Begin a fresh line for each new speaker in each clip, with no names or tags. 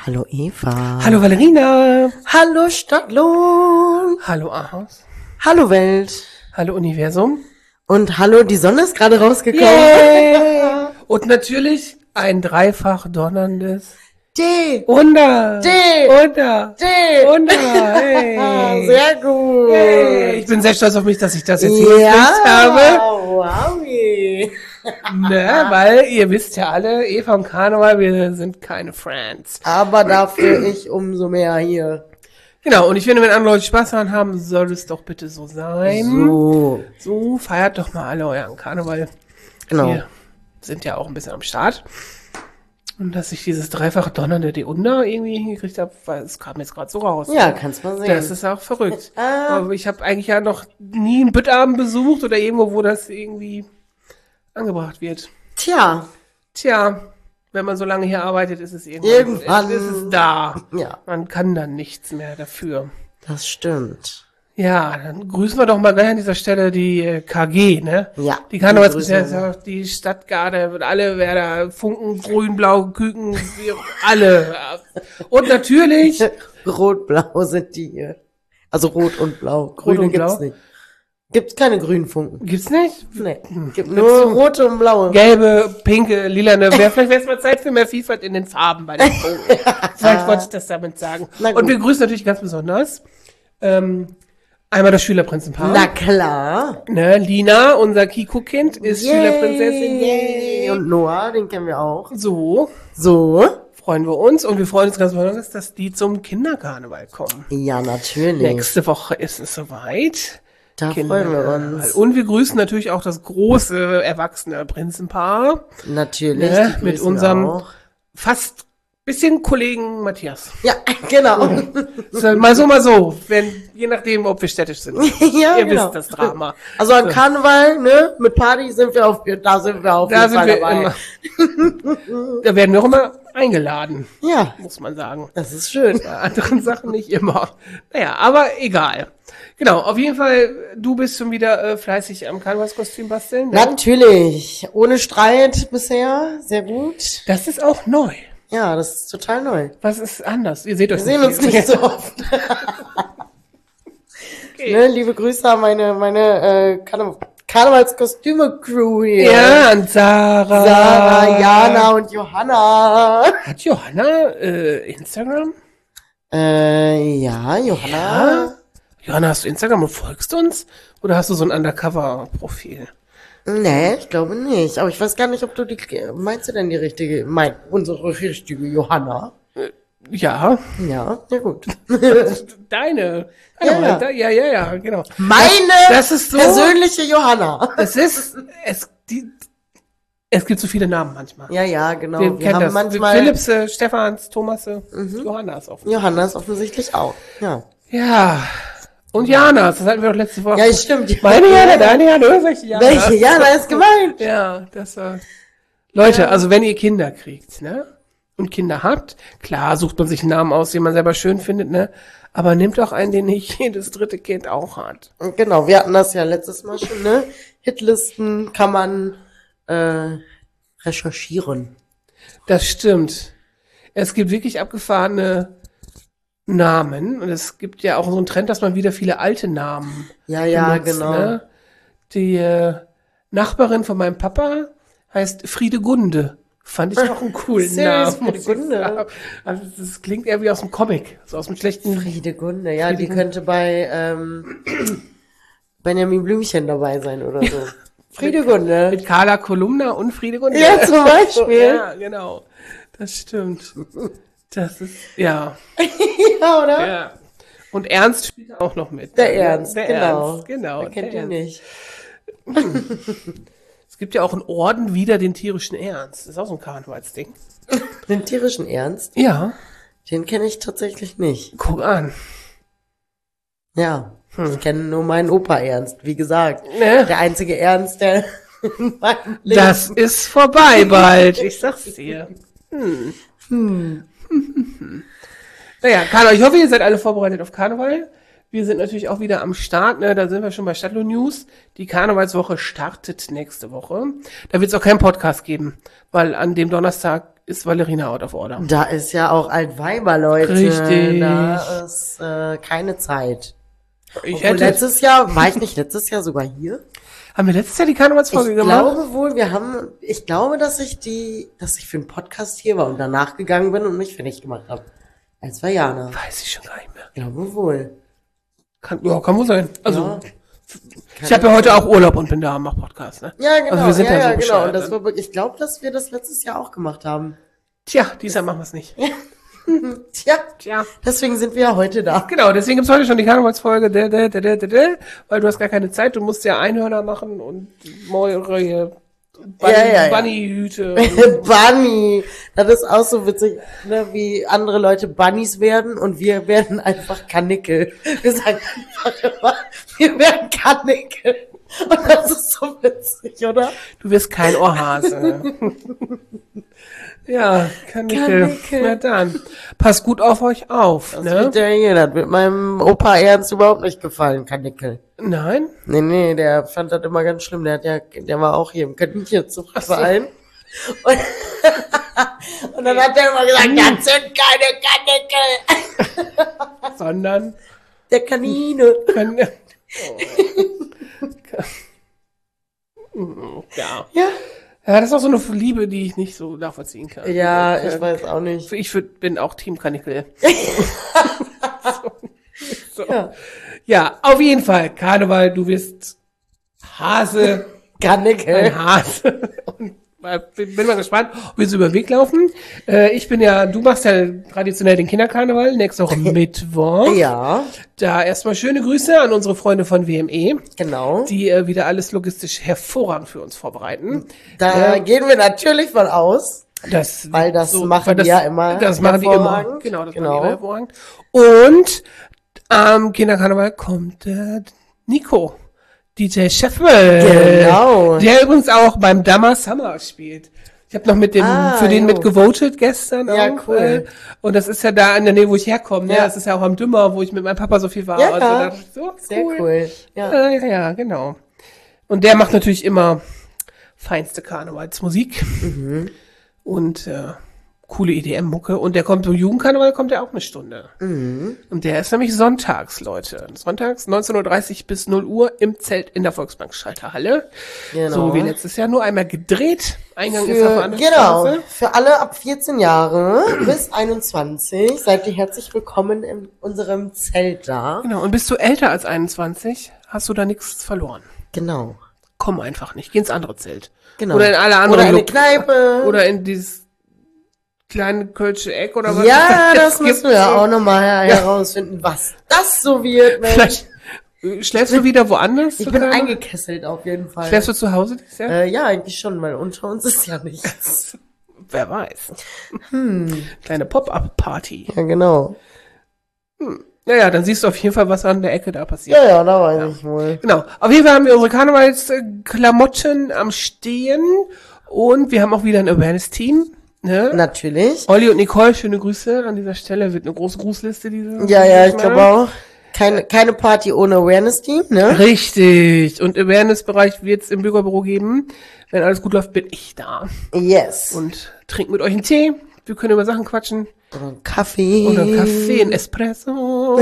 Hallo Eva.
Hallo Valerina.
Hallo Stadtlohn.
Hallo Ahaus.
Hallo Welt.
Hallo Universum.
Und hallo, die Sonne ist gerade rausgekommen.
Yay. Und natürlich ein dreifach donnerndes
D.
Wunder.
D.
Wunder.
D.
Wunder. Hey.
Sehr gut.
Hey. Ich bin sehr stolz auf mich, dass ich das jetzt hier
Ja,
habe.
wow.
Ne, weil ihr wisst ja alle, Eva und Karneval, wir sind keine Friends.
Aber dafür ich umso mehr hier.
Genau, und ich finde, wenn andere Leute Spaß daran haben, soll es doch bitte so sein. So, feiert doch mal alle euren Karneval.
Genau.
Wir sind ja auch ein bisschen am Start. Und dass ich dieses dreifache Donnernde die Under irgendwie hingekriegt habe, weil es kam jetzt gerade so raus.
Ja, kannst mal sehen.
Das ist auch verrückt. Aber ich habe eigentlich ja noch nie einen Büttabend besucht oder irgendwo, wo das irgendwie angebracht wird.
Tja,
wenn man so lange hier arbeitet, ist es irgendwann ist es da.
Ja.
Man kann dann nichts mehr dafür.
Das stimmt.
Ja, dann grüßen wir doch mal gleich an dieser Stelle die KG, ne?
Ja.
Die Karnevalsgesellschaft, die Stadtgarde und alle Werder, Funken, Grün, Blau, Küken, alle. Und natürlich
Rot-Blau sind die hier. Also Rot und Blau. Grüne
und
gibt's
Blau?
nicht. Gibt's keine grünen Funken.
Gibt's nicht?
Nee. Gibt nur rote und blaue.
Gelbe, pinke, lilane. Vielleicht wäre es mal Zeit für mehr Vielfalt in den Farben bei den Funken. Vielleicht wollte ich das damit sagen. Und wir grüßen natürlich ganz besonders einmal das Schülerprinzenpaar.
Na klar.
Ne, Lina, unser Kiko-Kind, ist Schülerprinzessin.
Yay. Und Noah, den kennen wir auch.
So freuen wir uns. Und wir freuen uns ganz besonders, dass die zum Kinderkarneval kommen.
Ja, natürlich.
Nächste Woche ist es soweit.
Da freuen wir uns.
Und wir grüßen natürlich auch das große, erwachsene Prinzenpaar.
Natürlich.
Ne,
die
mit
grüßen
unserem
wir auch.
fast bisschen Kollegen Matthias.
Ja, genau.
Mal so, je nachdem, ob wir städtisch sind.
Ja,
Ihr
genau.
wisst das Drama.
Also am Karneval, ne, mit Party sind wir auf jeden Fall dabei.
Immer, da werden wir auch immer eingeladen,
Ja,
muss man sagen.
das ist schön.
Bei anderen Sachen nicht immer. Naja, aber egal. Genau, auf jeden Fall, du bist schon wieder fleißig am Karnevalskostüm basteln. Ne?
Natürlich. Ohne Streit bisher. Sehr gut.
Das ist auch neu.
Ja, das ist total neu.
Was ist anders? Ihr seht euch
Wir sehen uns nicht so oft.
Okay.
Ne, liebe Grüße an meine Karnevalskostüme-Crew hier.
Ja, und Sarah.
Sarah, Jana und Johanna.
Hat Johanna Instagram?
Ja, Johanna.
Ja? Johanna, hast du Instagram und folgst uns? Oder hast du so ein Undercover-Profil?
Nee, ich glaube nicht. Aber ich weiß gar nicht, ob du meinst du denn die richtige, unsere richtige Johanna?
Ja.
Ja, ja gut.
Deine.
Ja.
Ja, genau.
Meine
das ist so,
persönliche Johanna.
Es gibt so viele Namen manchmal.
Ja, genau.
Wir kennen
haben
das.
manchmal
Philipps, Stephans, Thomas, Johanna ist offen.
Johanna ist offensichtlich auch. Ja.
Ja. Und Jana, das hatten wir doch letzte Woche.
Ja, stimmt.
Meine Jana, deine Jana, oder welche Jana?
Welche Jana ist gemeint?
Ja, das war... Leute, also wenn ihr Kinder kriegt, ne? Und Kinder habt, klar sucht man sich einen Namen aus, den man selber schön findet, ne? Aber nehmt auch einen, den nicht jedes dritte Kind auch hat.
Genau, wir hatten das ja letztes Mal schon, ne? Hitlisten kann man recherchieren.
Das stimmt. Es gibt wirklich abgefahrene Namen. Und es gibt ja auch so einen Trend, dass man wieder viele alte Namen
Ja,
benutzt,
genau.
ne? Die Nachbarin von meinem Papa heißt Friedegunde. Fand ich auch einen coolen
Süß,
Namen. muss ich
Friedegunde.
sagen. Also das klingt eher wie aus dem Comic. So aus dem schlechten...
Friedegunde, ja, die könnte bei Benjamin Blümchen dabei sein oder so. Friedegunde.
Mit Carla Kolumna und Friedegunde.
Ja, zum Beispiel.
Ja, genau. Das stimmt. Das ist, ja.
Ja, oder?
Ja. Und Ernst spielt auch noch mit.
Der Ernst,
Der
genau.
Ernst, genau.
Wer kennt
der
ihn nicht?
Es gibt ja auch einen Orden wider den tierischen Ernst. Das ist auch so ein Karnevalsding.
Den tierischen Ernst?
Ja.
Den kenne ich tatsächlich nicht.
Guck an.
Ja. Ich kenne nur meinen Opa Ernst, wie gesagt.
Ne?
Der einzige Ernst, der in meinem Leben...
Das ist vorbei bald. Ich sag's dir. Naja, Karneval. Ich hoffe, ihr seid alle vorbereitet auf Karneval. Wir sind natürlich auch wieder am Start, ne? Da sind wir schon bei Stadtlohn News. Die Karnevalswoche startet nächste Woche. Da wird es auch keinen Podcast geben, weil an dem Donnerstag ist Valerina out of order.
Da ist ja auch Altweiber, Leute.
Richtig.
Da ist keine Zeit.
Ich
Obwohl letztes Jahr, war ich nicht letztes Jahr sogar hier?
Haben wir letztes Jahr die Karnevalsfolge
Ich
gemacht?
glaube wohl, ich glaube, dass ich für einen Podcast hier war und danach gegangen bin und mich fertig gemacht habe. Als war Jana.
Weiß ich schon gar nicht mehr.
Ich glaube wohl.
Kann wohl sein. Also,
Ja.
ich habe ja heute auch Urlaub und bin da, mach Podcast, ne?
Ja, genau.
Also wir sind
ja,
da so
genau.
bescheuert,
Und das
ne?
war wirklich, ich glaube, dass wir das letztes Jahr auch gemacht haben.
Tja, dieses Jahr machen wir es nicht.
Tja, deswegen sind wir ja heute da.
Genau, deswegen gibt's heute schon die Karnevalsfolge, weil du hast gar keine Zeit, du musst ja Einhörner machen und Mäure, Bunnyhüte.
Bunny. Das ist auch so witzig, ne, wie andere Leute Bunnies werden und wir werden einfach Karnickel. Wir sagen einfach immer, wir werden Karnickel. Und das ist so witzig, oder?
Du wirst kein Ohrhase. Ja, Karnickel. Na dann. Passt gut auf euch auf,
Das
ne?
wird meinem Opa Ernst überhaupt nicht gefallen, Karnickel.
Nein?
Nee, der fand das immer ganz schlimm. Der war auch hier im Kaninchenzuchtverein. Und dann hat er immer gesagt, das sind keine Karnickel.
Sondern?
Der Kanine.
Ja.
Ja.
Ja, das ist auch so eine Liebe, die ich nicht so nachvollziehen kann.
Ja, ich weiß auch nicht.
Bin auch Team Karnickel. so.
Ja.
Ja, auf jeden Fall. Karneval, du wirst Hase.
Karnickel.
Ein Hase. Und bin mal gespannt, ob wir so über den Weg laufen. Du machst ja traditionell den Kinderkarneval, nächste Woche Mittwoch.
Ja,
Da erstmal schöne Grüße an unsere Freunde von WME,
genau.
die wieder alles logistisch hervorragend für uns vorbereiten.
Da gehen wir natürlich von aus. Weil das machen die ja immer.
Das machen die immer.
hervorragend.
Genau, das machen die immer hervorragend. Und am Kinderkarneval kommt Nico, DJ Scheffel.
Genau.
Der übrigens auch beim Dammer Summer spielt. Ich habe noch für den mitgevotet gestern
Ja,
auch.
cool.
Und das ist ja da in der Nähe, wo ich herkomme. Ne?
Ja.
Das ist ja auch am Dümmer, wo ich mit meinem Papa so viel war.
Ja,
Also da dachte ich so,
sehr cool.
Ja. Ja, genau. Und der macht natürlich immer feinste Karnevalsmusik. Und coole EDM-Mucke. Und der kommt zum Jugendkarneval, kommt der auch eine Stunde. Und der ist nämlich sonntags, Leute. Sonntags 19:30 bis 0 Uhr im Zelt in der Volksbank-Schalterhalle.
Genau.
So wie letztes Jahr, nur einmal gedreht. Eingang ist auf der anderen
Genau.
Straße.
Für alle ab 14 Jahre bis 21 seid ihr herzlich willkommen in unserem Zelt da.
Genau. Und bist du älter als 21, hast du da nichts verloren.
Genau.
Komm einfach nicht. Geh ins andere Zelt.
Genau.
Oder in alle anderen.
Oder in eine Kneipe.
Oder in dieses kleine kölsche Eck oder was.
Ja,
es
das müssen wir ja auch nochmal herausfinden, was das so wird, Mensch.
Vielleicht schläfst du wieder woanders?
Ich bin eingekesselt auf jeden Fall.
Schläfst du zu Hause dieses Jahr?
Ja, eigentlich schon, weil unter uns ist ja nichts.
Wer weiß. Kleine Pop-Up-Party.
Ja, genau.
Naja, dann siehst du auf jeden Fall, was an der Ecke da passiert.
Ja, da weiß ich wohl.
Genau. Auf jeden Fall haben wir unsere Karnevalsklamotten am Stehen und wir haben auch wieder ein Awareness-Team. Ne?
Natürlich.
Olli und Nicole, schöne Grüße an dieser Stelle. Wird eine große Grußliste diese.
Ja, ich glaube auch. Keine Party ohne Awareness-Team, ne?
Richtig. Und Awareness-Bereich wird es im Bürgerbüro geben. Wenn alles gut läuft, bin ich da.
Yes.
Und trink mit euch einen Tee. Wir können über Sachen quatschen.
Oder einen Kaffee.
Oder einen Kaffee, ein Espresso.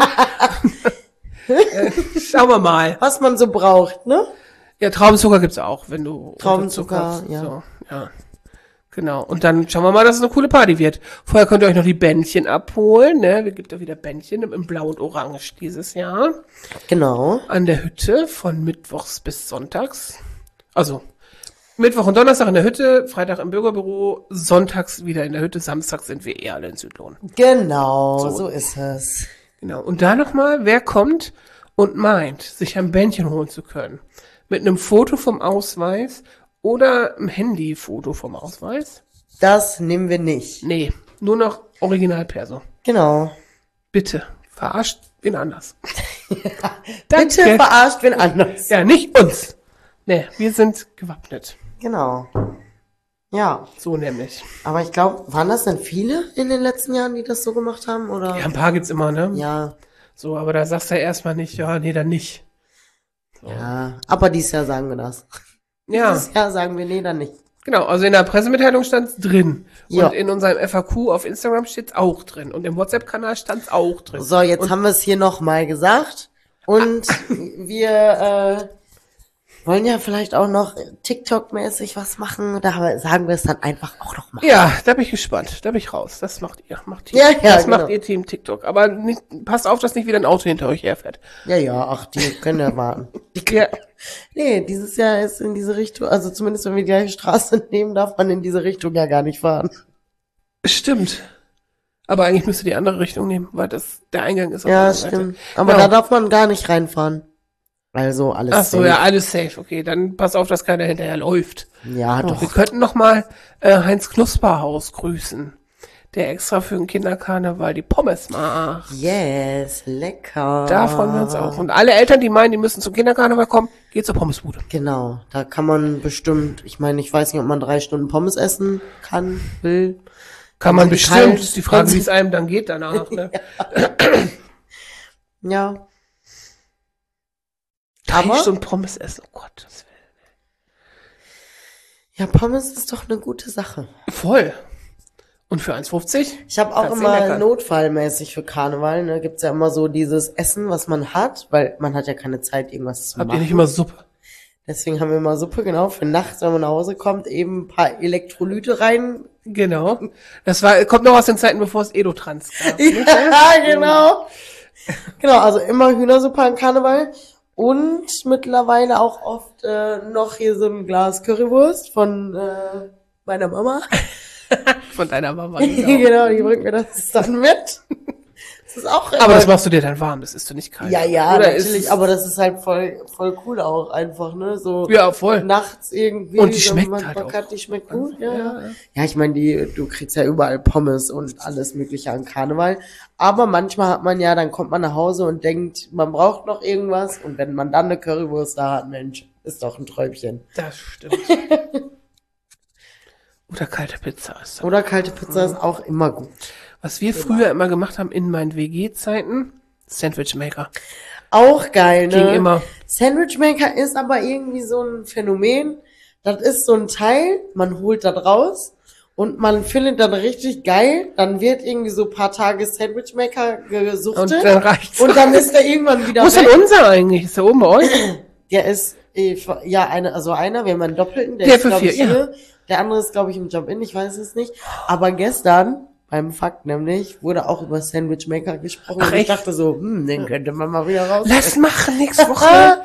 Schauen wir mal.
Was man so braucht, ne?
Ja, Traubenzucker gibt's auch, wenn du
Traubenzucker,
Unterzucker hast.
ja.
So, ja. Genau. Und dann schauen wir mal, dass es eine coole Party wird. Vorher könnt ihr euch noch die Bändchen abholen, ne? Wir gibt ja wieder Bändchen im Blau und Orange dieses Jahr.
Genau.
An der Hütte von Mittwochs bis Sonntags. Also, Mittwoch und Donnerstag in der Hütte, Freitag im Bürgerbüro, Sonntags wieder in der Hütte, Samstags sind wir alle in Südlohn.
Genau, so ist es.
Genau. Und da nochmal, wer kommt und meint, sich ein Bändchen holen zu können. Mit einem Foto vom Ausweis oder einem Handyfoto vom Ausweis?
Das nehmen wir nicht.
Nee, nur noch Originalperso.
Genau.
Bitte, verarscht wen anders.
Bitte verarscht wen anders.
Ja, nicht uns. Nee, wir sind gewappnet.
Genau. Ja.
So nämlich.
Aber ich glaube, waren das denn viele in den letzten Jahren, die das so gemacht haben? Oder?
Ja, ein paar gibt's immer, ne?
Ja.
So, aber da sagst du ja erstmal nicht, ja, nee, dann nicht. So.
Ja, aber dieses Jahr sagen wir das.
Ja.
Dieses Jahr sagen wir, nee, dann nicht.
Genau, also in der Pressemitteilung stand es drin.
Ja.
Und in unserem FAQ auf Instagram steht es auch drin. Und im WhatsApp-Kanal stand es auch drin.
So, jetzt haben wir es hier nochmal gesagt. Und wir wollen ja vielleicht auch noch TikTok-mäßig was machen. Da sagen wir es dann einfach auch noch mal.
Ja, da bin ich gespannt. Da bin ich raus. Das macht ihr.
Ja,
das
genau.
macht ihr Team TikTok. Aber nicht, passt auf, dass nicht wieder ein Auto hinter euch herfährt.
Ja, ach, die können ja warten.
Ja.
Nee, dieses Jahr ist in diese Richtung, also zumindest wenn wir die gleiche Straße nehmen, darf man in diese Richtung ja gar nicht fahren.
Stimmt. Aber eigentlich müsst ihr die andere Richtung nehmen, weil der Eingang ist auf der
Ja,
anderen Seite.
stimmt. Aber
Genau.
da darf man gar nicht reinfahren. Also alles
Ach so,
safe.
ja, alles safe. Okay, dann pass auf, dass keiner hinterher läuft.
Ja,
So,
doch.
wir könnten noch mal Heinz Knusperhaus grüßen, der extra für den Kinderkarneval die Pommes macht.
Yes, lecker.
Da freuen wir uns auch. Und alle Eltern, die meinen, die müssen zum Kinderkarneval kommen, geht zur Pommesbude.
Genau, da kann man bestimmt, ich meine, ich weiß nicht, ob man 3 Stunden Pommes essen kann, will.
Kann man
Sind die
bestimmt.
kalt?
Ist die Frage, wie es einem dann geht danach. Ne?
Ja.
3
Aber-
Stunden Pommes essen, oh Gott. Das
Ja, Pommes ist doch eine gute Sache.
voll. Und für 1,50?
Ich habe auch
Kannst du
immer
leckern.
notfallmäßig für Karneval, ne, gibt's ja immer so dieses Essen, was man hat, weil man hat ja keine Zeit, irgendwas zu
Habt ihr
machen.
nicht immer Suppe?
Deswegen haben wir immer Suppe, genau, für nachts, wenn man nach Hause kommt, eben ein paar Elektrolyte rein.
Genau. Kommt noch aus den Zeiten, bevor es Edotrans gab.
Ja, genau. Genau, also immer Hühnersuppe an Karneval. Und mittlerweile auch oft noch hier so ein Glas Currywurst von meiner Mama.
Von deiner Mama. Genau.
Genau, die bringt mir das dann mit. Das ist auch
Aber das machst du dir dann warm, das isst du nicht kalt.
ja,
Oder
natürlich,
ist-
aber das ist halt voll cool auch einfach, ne? So
Ja, voll.
nachts irgendwie.
Und die
so
schmeckt
man
halt
Bock
auch.
hat, die schmeckt gut, ja.
Ja.
Ja, ich meine, du kriegst ja überall Pommes und alles mögliche an Karneval. Aber manchmal hat man ja, dann kommt man nach Hause und denkt, man braucht noch irgendwas. Und wenn man dann eine Currywurst da hat, Mensch, ist doch ein Träumchen.
Das stimmt. Oder kalte Pizza ist das.
Oder kalte Pizza ist auch immer gut.
Was wir früher immer gemacht haben in meinen WG-Zeiten, Sandwich Maker.
Auch geil, ne?
Ging immer.
Sandwich Maker ist aber irgendwie so ein Phänomen. Das ist so ein Teil, man holt das raus und man findet das richtig geil. Dann wird irgendwie so ein paar Tage Sandwich Maker gesuchtet.
Und dann reicht's.
Und dann ist der irgendwann wieder
Wo ist denn
weg.
unser eigentlich? Ist der oben bei euch?
Der ist, ja, einer, wir haben einen Doppelten,
Der
ist,
für
glaub ich,
4, ja.
hier. Der andere ist, glaube ich, im Job-In, ich weiß es nicht. Aber gestern, beim Fakt nämlich, wurde auch über Sandwich Maker gesprochen.
Ach,
und ich
echt?
dachte so, den könnte man mal wieder raus.
Lass machen, nächste Woche.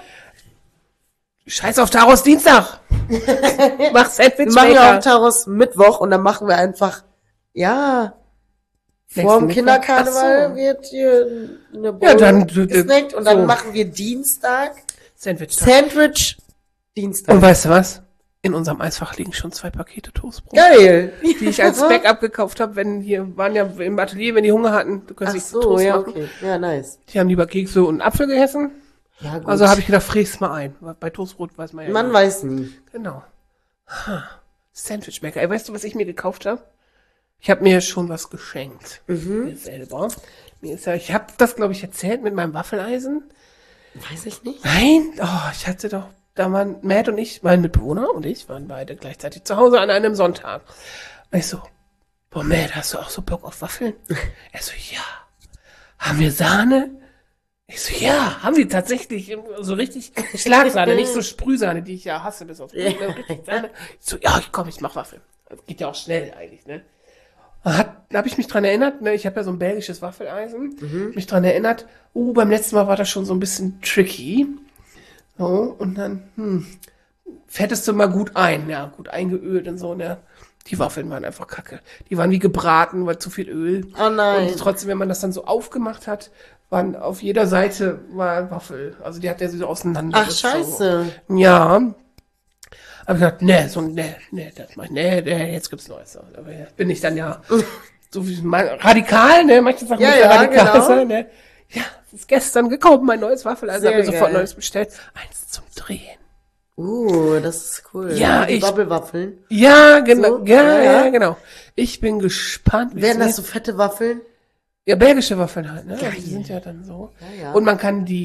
Scheiß auf Taros Dienstag. Mach Sandwich
Wir machen ja auch
Maker.
Taros Mittwoch und dann machen wir einfach, ja, vor dem
Mittwoch?
Kinderkarneval
Ach so.
wird hier eine Bowl
Ja, dann-
gesnackt und dann
so.
machen wir Dienstag
Sandwich.
Sandwich Dienstag.
Und weißt du was? In unserem Eisfach liegen schon 2 Pakete Toastbrot.
Geil.
Die ich als Backup gekauft habe, waren ja im Atelier, wenn die Hunger hatten, du kannst
Ach
nicht
so,
Toast
ja,
machen.
okay. Ja, nice.
Die haben lieber Kekse und Apfel gegessen.
Ja, gut.
Also habe ich gedacht, fräg's mal ein. Bei Toastbrot weiß man ja.
Man
nicht.
weiß nie.
Genau. Sandwich Maker. Ey, weißt du, was ich mir gekauft habe? Ich habe mir schon was geschenkt. Mir selber. Ich habe das, glaube ich, erzählt mit meinem Waffeleisen.
Weiß ich nicht.
Nein, ich hatte doch, da waren Matt und ich, mein Mitbewohner und ich, waren beide gleichzeitig zu Hause an einem Sonntag. Und ich so, boah, Matt, hast du auch so Bock auf Waffeln? Er so, ja. Haben wir Sahne? Ich so, ja, haben wir tatsächlich, so richtig Schlagsahne, nicht so Sprühsahne, die ich ja hasse, bis auf richtig Sahne. Ich so, ja, komm, ich mach Waffeln. Das geht ja auch schnell eigentlich, ne? Da habe ich mich dran erinnert, ne, ich habe ja so ein belgisches Waffeleisen, mich dran erinnert, beim letzten Mal war das schon so ein bisschen tricky. So, und dann, fettest du mal gut ein, ja, gut eingeölt und so, ne. Die Waffeln waren einfach kacke. Die waren wie gebraten, weil zu viel Öl.
Oh nein.
Und trotzdem, wenn man das dann so aufgemacht hat, waren auf jeder Seite war Waffel. Also die hat der so auseinander.
Ach, scheiße.
Ja. Hab ich gesagt, das mach ich, jetzt gibt's Neues. Aber ja, bin ich dann ja so wie radikal, ne? Manche Sachen
Ja,
müssen
ja,
radikal
genau.
sein, ne? Ja, es ist gestern gekommen, mein neues Waffel, also
Sehr
habe mir sofort
geil.
neues bestellt. Eins zum Drehen.
Das ist cool.
Ja,
die
ich-
Bubble-Waffeln.
Ja, genau,
So?
ja,
Ja.
genau. Ich bin gespannt, wie
Werden
es
das so fette Waffeln?
Ja, belgische Waffeln halt, ne?
Geil.
Die sind ja dann so.
Ja, ja.
Und man kann die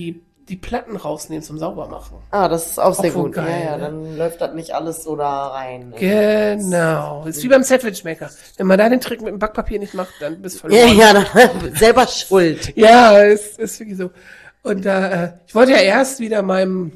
die Platten rausnehmen zum Saubermachen.
Ah, das ist auch sehr
voll
gut.
geil,
Ja,
ne?
dann läuft das nicht alles so da rein.
Genau. Ist wie beim Sandwichmaker. Wenn man da den Trick mit dem Backpapier nicht macht, dann bist du
Ja,
verloren.
ja, dann, selber schuld.
Ja, ist wirklich so. Und ich wollte ja erst wieder meinem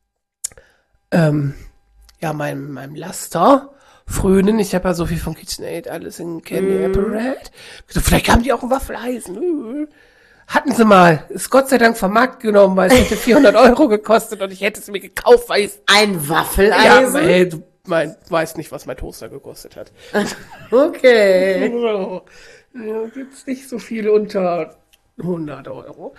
Laster frönen. Ich habe ja so viel von KitchenAid, alles in Candy Apparat. So, vielleicht haben die auch ein Waffeleisen. Hatten sie mal. Ist Gott sei Dank vom Markt genommen, weil es hätte 400 € gekostet und ich hätte es mir gekauft, weil ich
Ein
ja,
Waffeleisen?
ey, du weißt nicht, was mein Toaster gekostet hat.
Okay.
So. Ja, gibt's nicht so viel unter 100 €.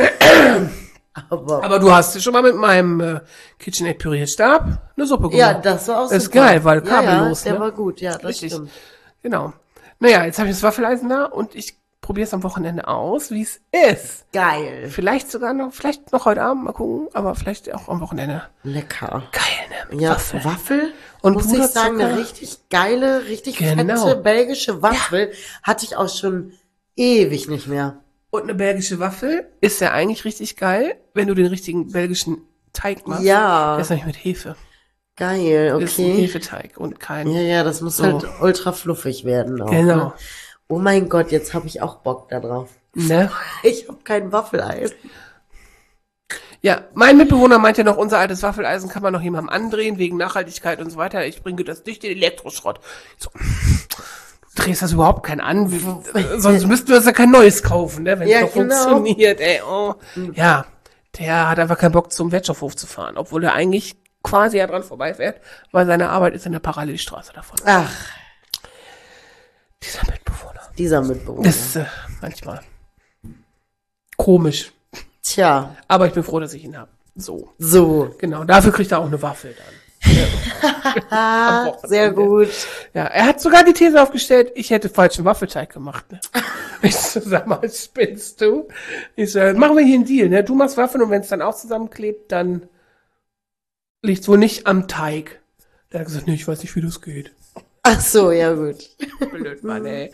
Aber du hast schon mal mit meinem KitchenAid Pürierstab eine Suppe gemacht.
Ja, das war auch
Das ist
super.
geil, weil kabellos,
Ja, der
ne?
war gut, ja, das
Richtig.
stimmt.
Genau. Naja, jetzt habe ich das Waffeleisen da und ich probiere es am Wochenende aus, wie es ist.
Geil.
Vielleicht noch heute Abend, mal gucken, aber vielleicht auch am Wochenende.
Lecker.
Geil, ne?
Ja, Waffel.
Und
muss ich sagen,
Puderzucker.
eine richtig geile, richtig
Genau.
fette belgische Waffel hatte ich auch schon ewig nicht mehr.
Und eine belgische Waffel ist ja eigentlich richtig geil, wenn du den richtigen belgischen Teig machst.
Ja.
Der ist nämlich mit Hefe.
Geil,
Das ist ein
okay.
Hefeteig und kein...
Ja, das muss halt ultra fluffig werden auch.
Genau.
Ne? Oh mein Gott, jetzt habe ich auch Bock da drauf.
Ne?
Ich habe kein Waffeleisen.
Ja, mein Mitbewohner meint ja noch, unser altes Waffeleisen kann man noch jemandem andrehen, wegen Nachhaltigkeit und so weiter. Ich bringe das nicht in den Elektroschrott. So, du drehst das überhaupt keinen an. Sonst müssten wir uns ja kein neues kaufen, ne, wenn
Ja,
es doch
genau.
funktioniert. Ey, oh. Ja, der hat einfach keinen Bock, zum Wertstoffhof zu fahren, obwohl er eigentlich quasi ja dran vorbeifährt, weil seine Arbeit ist in der Parallelstraße davon.
Ach,
Dieser Mitbewohner.
dieser Mitbewohner.
Das ist manchmal komisch.
Tja,
Aber ich bin froh, dass ich ihn habe. So.
so.
Genau, dafür kriegt er auch eine Waffel dann.
Ah,
Wochenende.
sehr gut.
Ja, er hat sogar die These aufgestellt, ich hätte falschen Waffelteig gemacht. Ne? Ich so, sag mal, spinnst du? Ich so, machen wir hier einen Deal, ne? Du machst Waffeln und wenn es dann auch zusammenklebt, dann liegt's wohl nicht am Teig. Der hat gesagt, nee, ich weiß nicht, wie das geht.
Ach so, ja gut.
Blöd, Mann, ey.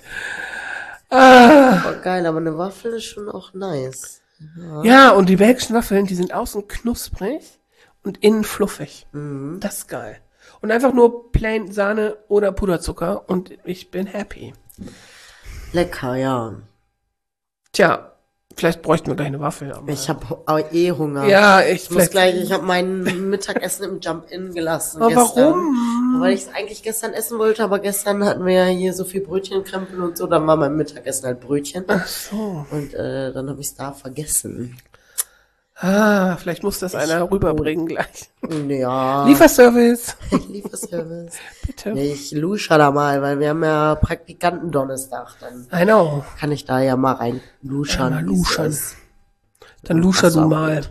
Ah.
Oh, geil, aber eine Waffel ist schon auch nice.
Ja, und die belgischen Waffeln, die sind außen knusprig und innen fluffig. Das ist geil. Und einfach nur plain Sahne oder Puderzucker und ich bin happy.
Lecker, ja.
Tja, vielleicht bräuchten wir gleich eine Waffel. Aber
Ich habe eh Hunger.
ja,
Ich muss gleich, ich habe mein Mittagessen im Jump-In gelassen.
Aber
gestern.
warum?
Weil ich es eigentlich gestern essen wollte, aber gestern hatten wir ja hier so viel Brötchenkrempel und so, dann war mein Mittagessen halt Brötchen.
Ach so.
Und dann habe ich es da vergessen.
Ah, vielleicht muss das einer rüberbringen gleich.
Ja.
Lieferservice.
Lieferservice.
Bitte.
Nee, ich lusche da mal, weil wir haben ja Praktikanten Donnerstag. Dann
I know.
kann ich da ja mal rein luschern.
Ja, mal
wie es
luschern.
ist.
Dann luscher
Das
du
war
mal.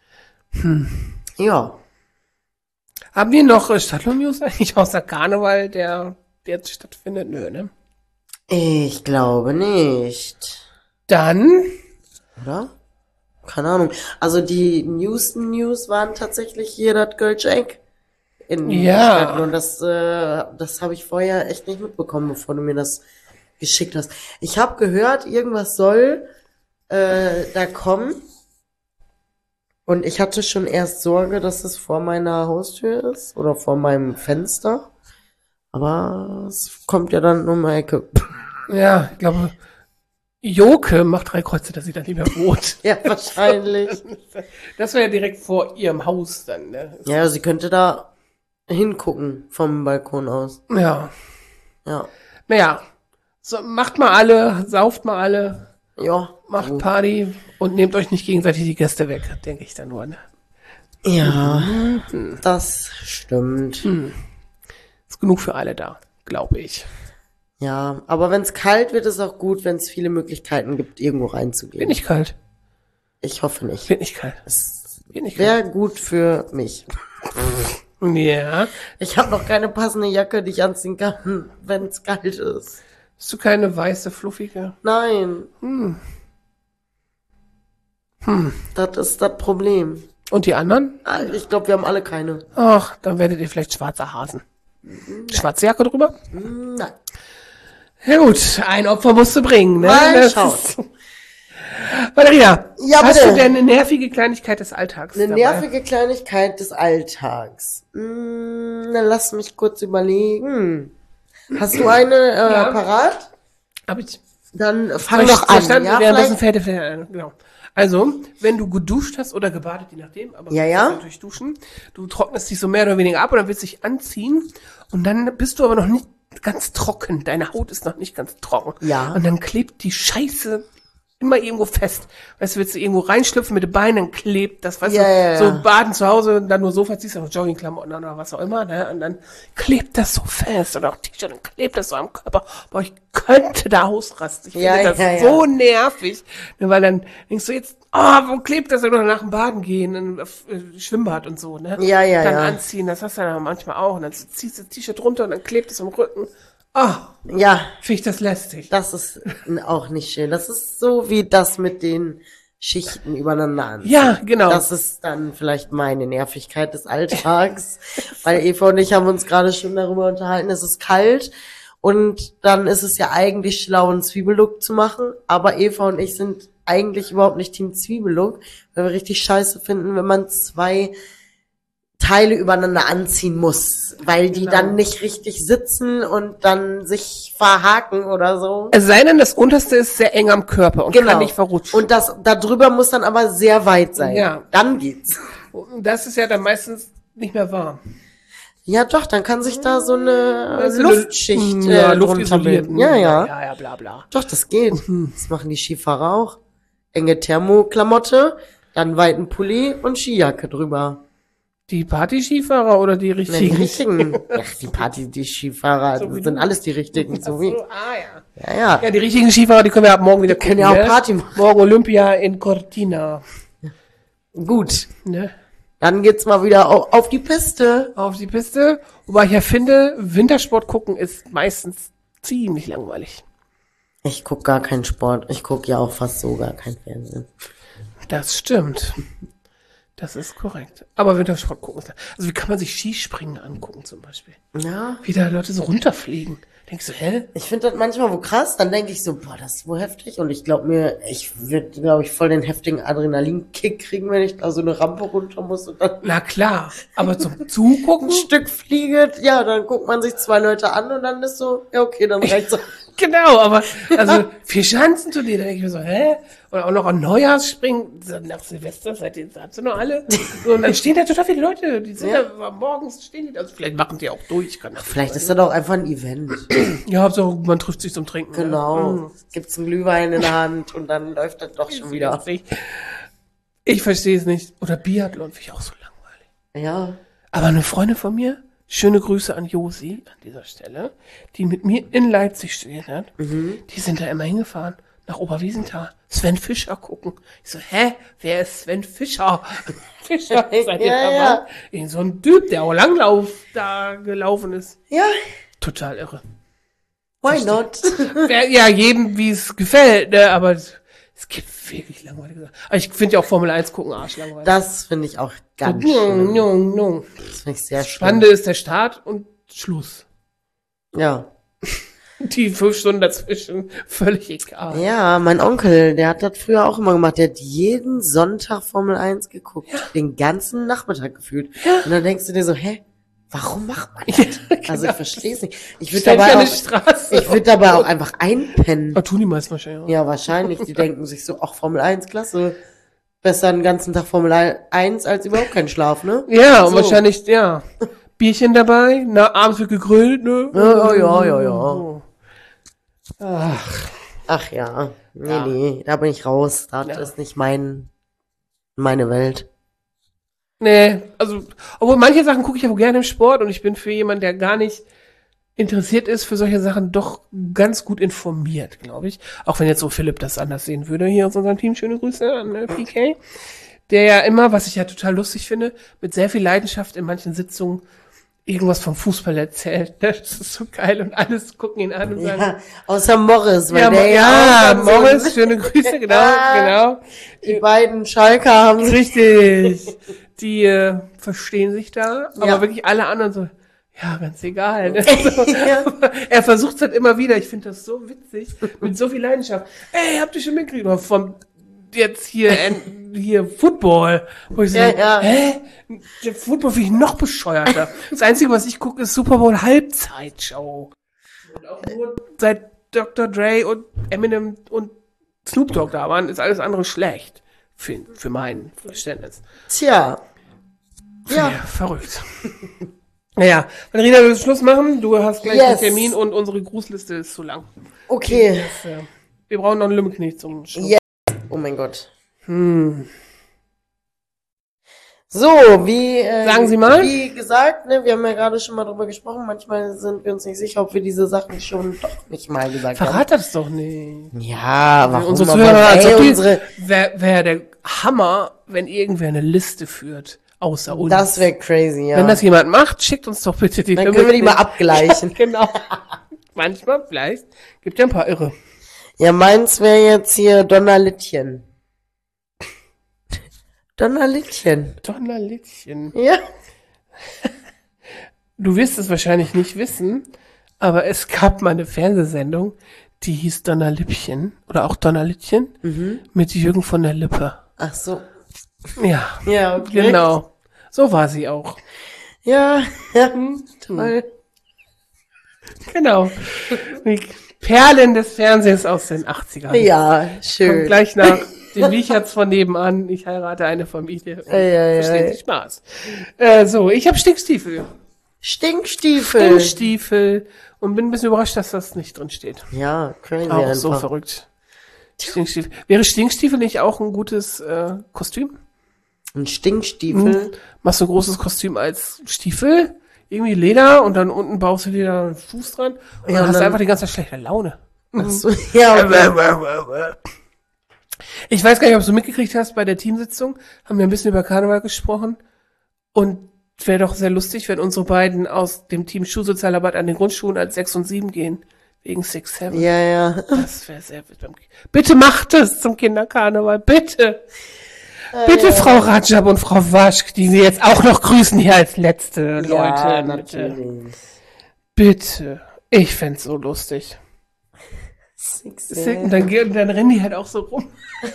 Ja.
Haben wir noch Stadtlohn-News eigentlich außer Karneval, der jetzt stattfindet? Nö, ne?
Ich glaube nicht.
Dann,
Oder? Keine Ahnung. Also die News waren tatsächlich hier das Girljack in
Ja.
Stadtlohn. Das habe ich vorher echt nicht mitbekommen, bevor du mir das geschickt hast. Ich habe gehört, irgendwas soll da kommen. Und ich hatte schon erst Sorge, dass es vor meiner Haustür ist oder vor meinem Fenster. Aber es kommt ja dann um die Ecke.
ja, ich glaube, Joke macht 3 Kreuze, dass sie dann nicht mehr wohnt.
Ja, wahrscheinlich.
Das wäre ja direkt vor ihrem Haus dann, ne?
Ja, sie könnte da hingucken vom Balkon aus.
Ja.
Ja.
Naja, so, macht mal alle, sauft mal alle,
Ja.
macht Party und nehmt euch nicht gegenseitig die Gäste weg, denke ich dann nur, ne?
Ja, das stimmt.
Ist genug für alle da, glaube ich.
Ja, aber wenn es kalt wird, ist auch gut, wenn es viele Möglichkeiten gibt, irgendwo reinzugehen.
Wird nicht kalt.
Ich hoffe nicht.
Wird nicht kalt.
Es
Wird nicht kalt.
wäre gut für mich.
Ja.
Ich habe noch keine passende Jacke, die ich anziehen kann, wenn es kalt ist.
Hast du keine weiße, fluffige?
Nein. Das ist das Problem.
Und die anderen?
Ich glaube, wir haben alle keine.
Ach, dann werdet ihr vielleicht schwarzer Hasen. Schwarze Jacke drüber?
Nein.
Ja gut, ein Opfer musst du bringen, ne?
Mal
Das
schauen.
ist- Valerina,
Ja,
hast
bitte.
du denn eine nervige Kleinigkeit des Alltags
Eine
dabei?
nervige Kleinigkeit des Alltags. Dann lass mich kurz überlegen. Hast du eine
Ja.
parat?
Hab ich
Dann fang doch an.
verstanden?
Ja,
Währenddessen
vielleicht.
fällt ein. Genau. Also, wenn du geduscht hast oder gebadet, je nachdem, aber
Ja,
du
ja.
musst natürlich duschen, du trocknest dich so mehr oder weniger ab und dann willst du dich anziehen und dann bist du aber noch nicht ganz trocken. Deine Haut ist noch nicht ganz trocken.
Ja.
Und dann klebt die Scheiße immer irgendwo fest. Weißt du, willst du irgendwo reinschlüpfen mit den Beinen, dann klebt das, weißt
Ja,
du,
ja,
so
ja.
baden zu Hause und dann nur Sofa ziehst, auch Joggingklamotten oder was auch immer, ne, und dann klebt das so fest oder auch T-Shirt, dann klebt das so am Körper. Boah, ich könnte da ausrasten. Ich
Ja,
finde das
ja, ja.
so nervig, ne, weil dann denkst du jetzt, wo klebt das? Oder nach dem Baden gehen, in Schwimmbad und so, ne?
Ja, ja,
Dann
ja.
anziehen, das hast du dann manchmal auch, und dann ziehst du das T-Shirt runter und dann klebt es am Rücken.
Ja,
Finde ich das lästig.
das ist auch nicht schön. Das ist so wie das mit den Schichten übereinander anziehen.
Ja, genau.
Das ist dann vielleicht meine Nervigkeit des Alltags, weil Eva und ich haben uns gerade schon darüber unterhalten, es ist kalt und dann ist es ja eigentlich schlau, einen Zwiebellook zu machen, aber Eva und ich sind eigentlich überhaupt nicht Team Zwiebellook, weil wir richtig scheiße finden, wenn man zwei Teile übereinander anziehen muss, weil die
Genau.
dann nicht richtig sitzen und dann sich verhaken oder so.
Es sei denn, das unterste ist sehr eng am Körper und kann nicht verrutschen.
Und das darüber muss dann aber sehr weit sein.
Ja.
Dann geht's.
Und das ist ja dann meistens nicht mehr warm.
Ja, doch, dann kann sich da so eine
Also
Luftschicht
ja,
drunter
luftisoliert.
bilden. Ja, ja.
Ja, bla, bla.
Doch, das geht. Das machen die Skifahrer auch. Enge Thermoklamotte, dann weiten Pulli und Skijacke drüber.
Die Party-Skifahrer oder die
Ja, die
richtigen?
richtigen. Ach, die Skifahrer,
So wie
das sind
du.
alles die richtigen, so wie.
So, ja.
Ja, ja.
Ja, die richtigen Skifahrer, die können wir ab morgen wieder
können ja auch
ne?
Party machen.
Morgen Olympia in Cortina.
Gut.
Ne?
Dann geht's mal wieder auf die Piste.
Auf die Piste. Wobei ich ja finde, Wintersport gucken ist meistens ziemlich langweilig.
Ich guck gar keinen Sport. Ich guck ja auch fast so gar kein Fernsehen.
Das stimmt. Das ist korrekt. Aber Wintersport gucken ist, also wie kann man sich Skispringen angucken zum Beispiel?
Ja.
Wie da Leute so runterfliegen. Denkst du, hä?
Ich finde das manchmal wo krass, dann denke ich so, boah, das ist wohl heftig. Und ich glaube ich würde, glaube ich, voll den heftigen Adrenalinkick kriegen, wenn ich da so eine Rampe runter muss und dann
Na klar. Aber zum Zugucken?
ein Stück fliege. Ja, dann guckt man sich zwei Leute an und dann ist so, ja, okay, dann reicht's.
Genau, aber also 4 Schanzenturnier, da denke ich mir so, hä? Oder auch noch an Neujahrsspringen, nach Silvester, seitdem habt ihr noch alle. So, und dann stehen da total viele Leute, die sind
Ja.
da morgens stehen die, also vielleicht machen die auch durch, kann das
Vielleicht ist das auch einfach ein Event.
ja, Hauptsache man trifft sich zum Trinken.
Genau.
Ne?
Gibt's einen Glühwein in der Hand und dann läuft das doch schon wieder.
Ich verstehe es nicht. Oder Biathlon finde ich auch so langweilig.
Ja.
Aber eine Freundin von mir, schöne Grüße an Josi an dieser Stelle, die mit mir in Leipzig studiert hat, die sind da immer hingefahren, nach Oberwiesenthal, Sven Fischer gucken. Ich so, hä? Wer ist Sven Fischer? Fischer, seid ihr
Ja,
da
ja.
mal? Irgend so ein Typ, der auch Langlauf da gelaufen ist.
Ja,
Total irre.
why not?
Ja, jedem, wie es gefällt, ne? Aber es gibt wirklich langweilige Sachen. Aber ich finde ja auch Formel 1 gucken arschlangweilig.
Das finde ich auch ganz
Njung,
schön.
njung, njung.
Das finde ich sehr
Das
schön.
Spannende ist der Start und Schluss.
Ja.
Die 5 Stunden dazwischen, völlig egal.
Ja, mein Onkel, der hat das früher auch immer gemacht. Der hat jeden Sonntag Formel 1 geguckt. Den ganzen Nachmittag gefühlt. Und dann denkst du dir so, hä? Warum macht man das? Also ich verstehe es nicht. Ich würde
Stell dich
dabei,
an die Straße.
ich würd dabei auch einfach einpennen.
Aber tun die meisten wahrscheinlich auch.
Ja, wahrscheinlich. Die denken sich so, ach, Formel 1, klasse. Besser den ganzen Tag Formel 1 als überhaupt keinen Schlaf, ne?
Ja, und
So.
wahrscheinlich, ja. Bierchen dabei, abends wird gegrillt, ne?
Ja.
Ach,
Ach ja. Nee,
Ja.
nee, da bin ich raus. Das
Ja.
ist nicht meine Welt.
nee, also, obwohl manche Sachen gucke ich ja wohl gerne im Sport und ich bin für jemanden, der gar nicht interessiert ist für solche Sachen, doch ganz gut informiert, glaube ich. Auch wenn jetzt so Philipp das anders sehen würde hier aus unserem Team. Schöne Grüße an PK. Der ja immer, was ich ja total lustig finde, mit sehr viel Leidenschaft in manchen Sitzungen irgendwas vom Fußball erzählt. Das ist so geil und alles gucken ihn an und sagen,
Ja, außer Morris, weil
ja,
der
ja,
auch dann so-
Morris, schöne Grüße, genau.
Die beiden Schalker haben sich.
Richtig. Die verstehen sich da, aber
Ja.
wirklich alle anderen so, ja, ganz egal. Ne? So, er versucht es halt immer wieder. Ich finde das so witzig, mit so viel Leidenschaft. Ey, habt ihr schon mitgekriegt? Oder vom jetzt hier Football. Wo ich so, hä? Der Football finde ich noch bescheuerter. Das Einzige, was ich gucke, ist Super Bowl Halbzeitshow. Und auch nur seit Dr. Dre und Eminem und Snoop Dogg da waren, ist alles andere schlecht. Für mein Verständnis.
Tja.
Ja, verrückt. Naja, Valerina, willst du Schluss machen? Du hast gleich einen Termin und unsere Grußliste ist zu lang.
Okay.
Wir brauchen noch einen Lümmelknecht zum Schluss.
Yes. Oh mein Gott. So,
sagen Sie mal.
Wie gesagt, ne, wir haben ja gerade schon mal drüber gesprochen, manchmal sind wir uns nicht sicher, ob wir diese Sachen schon doch nicht mal gesagt haben.
Verrat das doch nicht.
Ja, warum?
Unsere Zuhörer, wäre der Hammer, wenn irgendwer eine Liste führt, außer uns.
Das wäre crazy, ja.
Wenn das jemand macht, schickt uns doch bitte die.
Dann können wir die mal abgleichen.
Ja, genau. Manchmal, vielleicht, gibt ja ein paar Irre.
Ja, meins wäre jetzt hier Donnerlittchen. Donnerlittchen. Ja.
Du wirst es wahrscheinlich nicht wissen, aber es gab mal eine Fernsehsendung, die hieß Donnerlippchen oder auch Donnerlittchen mit Jürgen von der Lippe.
Ach so.
Ja.
Ja, okay.
Genau. So war sie auch.
Ja, toll.
Genau. Die Perlen des Fernsehens aus den 80ern.
Ja, schön.
Kommt gleich nach dem Wichert's von nebenan. Ich heirate eine Familie. Versteht sich Spaß. So, ich habe Stinkstiefel. Stinkstiefel. Und bin ein bisschen überrascht, dass das nicht drin steht.
Ja, crazy
auch
einfach.
So verrückt. Stinkstiefel. Wäre Stinkstiefel nicht auch ein gutes Kostüm?
Ein Stinkstiefel?
Machst du ein großes Kostüm als Stiefel? Irgendwie Leder und dann unten baust du dir da einen Fuß dran und dann hast du einfach die ganze schlechte Laune.
Ach so, ja, okay.
Ich weiß gar nicht, ob du mitgekriegt hast, bei der Teamsitzung haben wir ein bisschen über Karneval gesprochen und wäre doch sehr lustig, wenn unsere beiden aus dem Team Schulsozialarbeit an den Grundschulen als 6 und 7 gehen. Wegen 6, 7.
Ja.
Das wäre sehr witzig. Bitte macht es zum Kinderkarneval, bitte. Bitte, Frau Rajab und Frau Waschk, die wir jetzt auch noch grüßen hier als letzte Leute.
Ja, natürlich.
Bitte. Ich fänd's so lustig. Und dann rennen die halt auch so rum.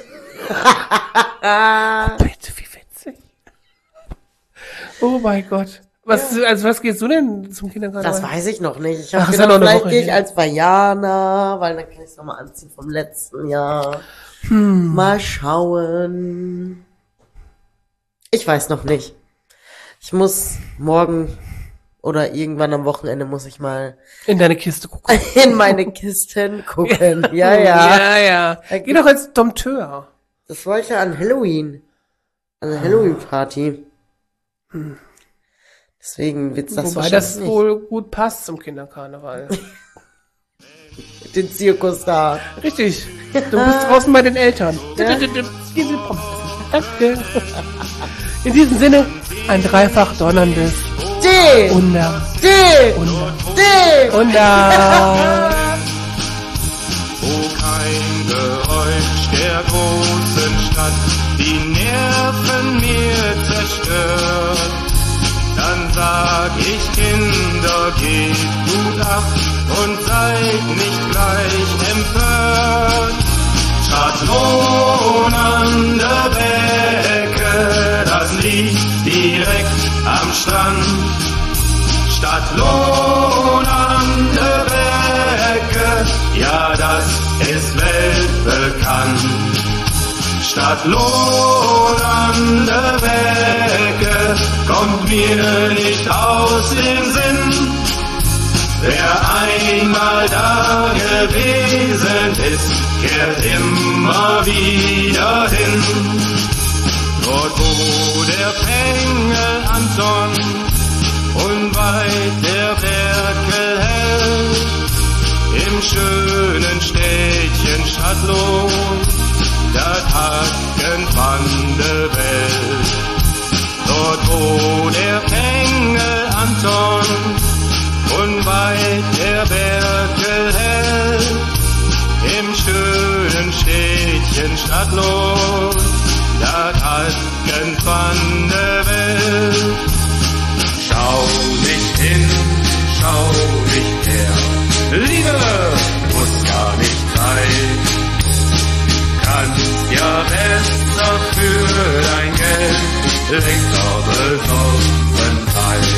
Bitte, wie witzig. Oh mein Gott. Was gehst du denn zum Kinderkarneval?
Das weiß ich noch nicht. Ich habe gedacht, vielleicht gehe ich als Vajana, weil dann kann ich es nochmal anziehen vom letzten Jahr. Mal schauen. Ich weiß noch nicht. Ich muss morgen oder irgendwann am Wochenende muss ich mal
in deine Kiste gucken.
In meine Kisten gucken. Ja.
Geh doch als Dompteur.
Das wollte an Halloween. An der Halloween-Party. Deswegen wird's das
Wobei das nicht wohl gut passt zum Kinderkarneval.
Den Zirkus da.
Richtig. Du bist draußen bei den Eltern. Danke. In diesem Sinne, ein dreifach donnerndes Wunder.
Wo kein Geräusch der großen Stadt die Nerven mir zerstört, dann sag ich, Kinder, gebt gut acht und seid nicht gleich empört. Stadt lohnende Becke, das liegt direkt am Strand. Stadt lohnende Becke, ja, das ist weltbekannt. Stadt lohnende Becke, kommt mir nicht aus dem Sinn. Wer einmal da gewesen ist, kehrt immer wieder hin. Dort wo der Pengel Anton unweit der Berkel hält, im schönen Städtchen Stadtlohn, das Hackenpfande Welt. Dort wo der Pengel Anton unweit der Berkel hält, im schönen Städtchen Stadtlohn, das Hackenpfande Welt. Schau nicht hin, schau nicht her, Liebe muss gar nicht sein, kannst ja besser für dein Geld, länger Besonnenheit.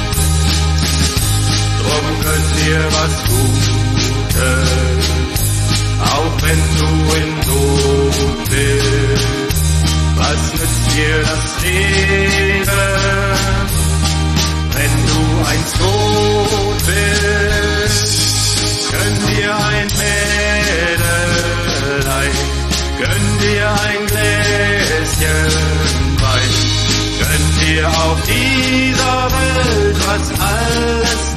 Drum gönn dir was Gutes, auch wenn du in Not bist. Was nützt dir das Leben, wenn du einst tot bist? Gönn dir ein Mädelein, gönn dir ein Gläschen Wein, gönn dir auf dieser Welt, was alles